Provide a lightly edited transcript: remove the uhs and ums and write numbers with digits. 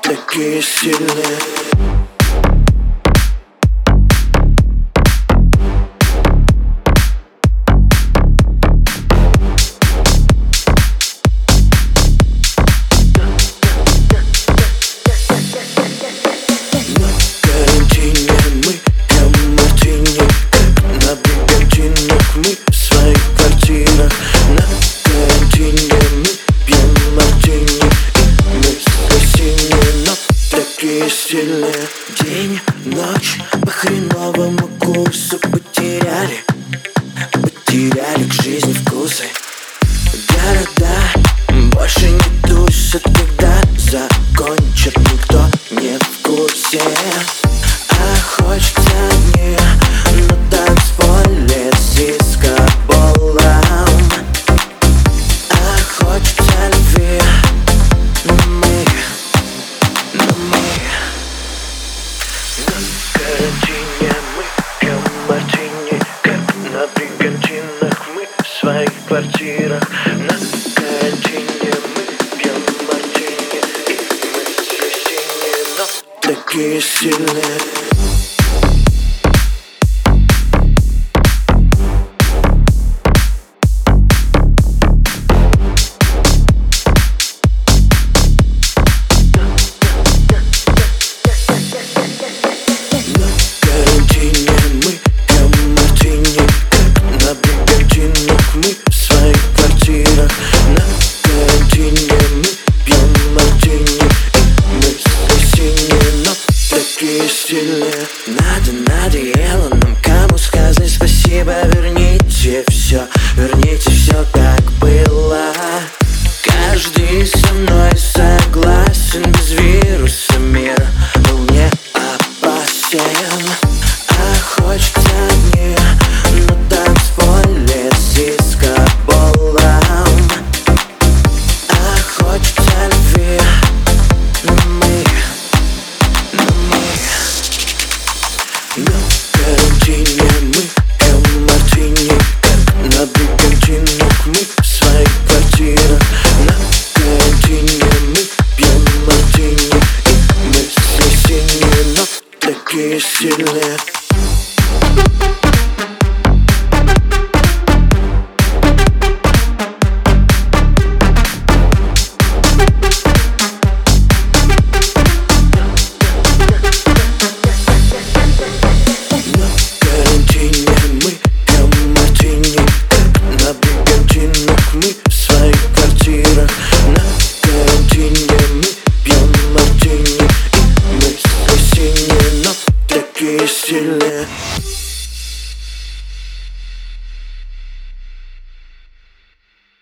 такие сильные. Сильные. День, ночь по хреновому курсу потеряли к жизни вкусы. Города больше не тусят, когда закончат, никто не в курсе. А хочется не на танцполе с дискоболом. А хочется любви, но мы в карантине мы пьем мартини, как на бригантинах мы в своих квартирах. На карантине мы пьем мартини, и мы все синие, но такие сильные. Надоело нам, кому сказать спасибо. Верните все как было. Каждый со мной согласен, без вируса мир был не опасен. А хочется не на танцполе с дискоболом. А хочется любви, но мы в карантине мы пьем мартини, как на бригантинах мы в своих квартирах. На карантине мы пьем мартини, и мы все синие, но такие сильные. Сильные.